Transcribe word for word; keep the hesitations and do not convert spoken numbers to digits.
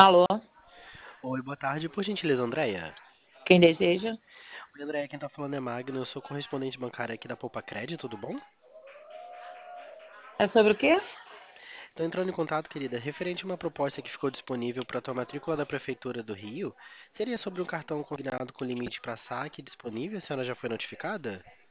Alô, Oi, boa tarde, por gentileza, Andréia. quem deseja? Oi, Andréia, quem tá falando é Magno, eu sou correspondente bancário aqui da Poupa Crédito, tudo bom? É sobre o quê? Tô entrando em contato, querida, referente a uma proposta que ficou disponível para tua matrícula da Prefeitura do Rio. Seria sobre um cartão consignado com limite para saque disponível, a senhora já foi notificada?